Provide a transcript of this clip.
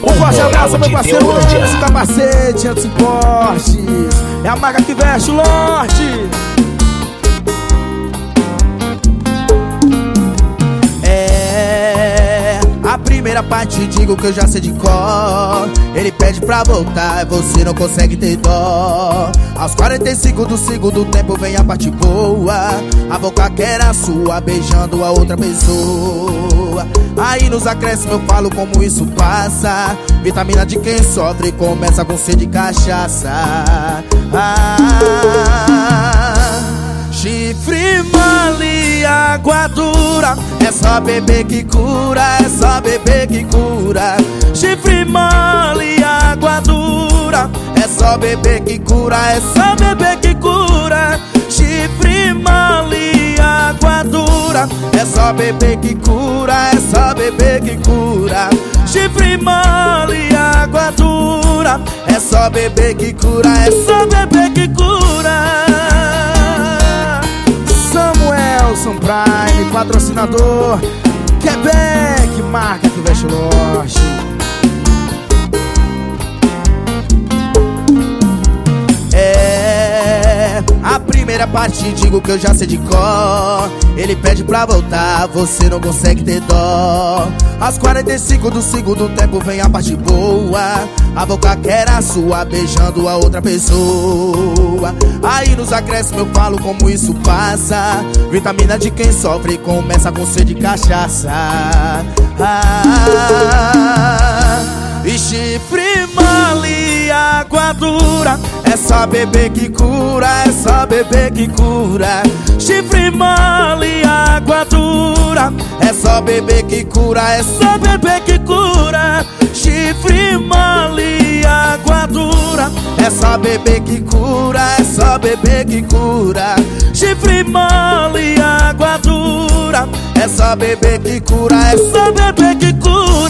Um forte abraço, meu parceiro Anderson, capacete, antes esporte. É a marca que veste o Lorde. A primeira parte digo que eu já sei de cor. Ele pede pra voltar, você não consegue ter dó. Aos 45 do segundo tempo vem a parte boa. A boca que era sua, beijando a outra pessoa. Aí nos acréscimos eu falo como isso passa. Vitamina de quem sofre começa com sede de cachaça. Chifre mole, água dura. É só beber que cura, é só beber que cura. Chifre mole, água dura. É só beber que cura, é só beber que cura. Chifre mole, água dura. É só beber que cura, é só beber que cura. Chifre mole, água dura. É só beber que cura, é só beber que cura. Samuelson Prime, patrocinador. Quebec, marca que veste o Lorde. A primeira parte digo que eu já sei de cor. Ele pede pra voltar, você não consegue ter dó. Aos 45 do segundo tempo vem a parte boa. A boca que era sua, beijando a outra pessoa. Aí nos acréscimos eu falo como isso passa. Vitamina de quem sofre começa com sede de cachaça. E chifre mole, água dura. É só beber que cura, é só beber que cura. Chifre mole, água dura. É só beber que cura, é só beber que cura. Chifre mole, água dura. É só beber que cura, é só beber que cura. Chifre mole, água dura. É só beber que cura, é só beber que cura.